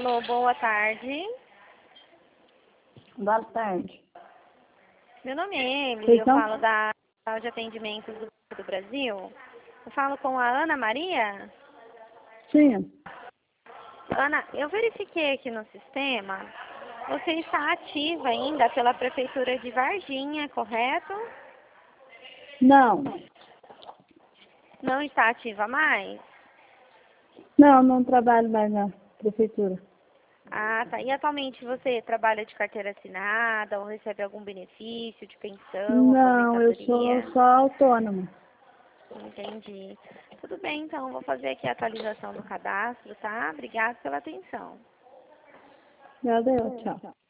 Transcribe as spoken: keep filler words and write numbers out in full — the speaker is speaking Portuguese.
Alô, boa tarde. Boa tarde. Meu nome é Emily, Vocês eu são? falo da Central de Atendimentos do, do Brasil. Eu falo com a Ana Maria. Sim. Ana, eu verifiquei aqui no sistema. Você está ativa ainda pela Prefeitura de Varginha, correto? Não. Não está ativa mais? Não, não trabalho mais na prefeitura. Ah, tá. E atualmente você trabalha de carteira assinada ou recebe algum benefício de pensão, Não, eu sou aposentadoria? só autônoma. Entendi. Tudo bem, então. Vou fazer aqui a atualização do cadastro, tá? Obrigada pela atenção. Valeu, tchau.